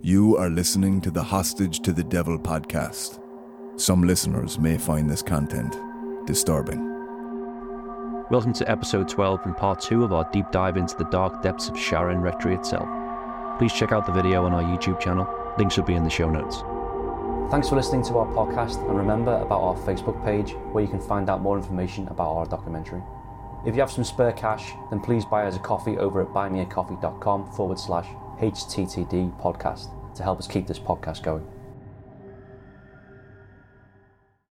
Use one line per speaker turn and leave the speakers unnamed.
You are listening to the Hostage to the Devil podcast. Some listeners may find this content disturbing.
Welcome to episode 12 and part 2 of our deep dive into the dark depths of Sharon Rectory itself. Please check out the video on our YouTube channel. Links will be in the show notes. Thanks for listening to our podcast, and remember about our Facebook page where you can find out more information about our documentary. If you have some spare cash, then please buy us a coffee over at buymeacoffee.com/HTTD podcast to help us keep this podcast going.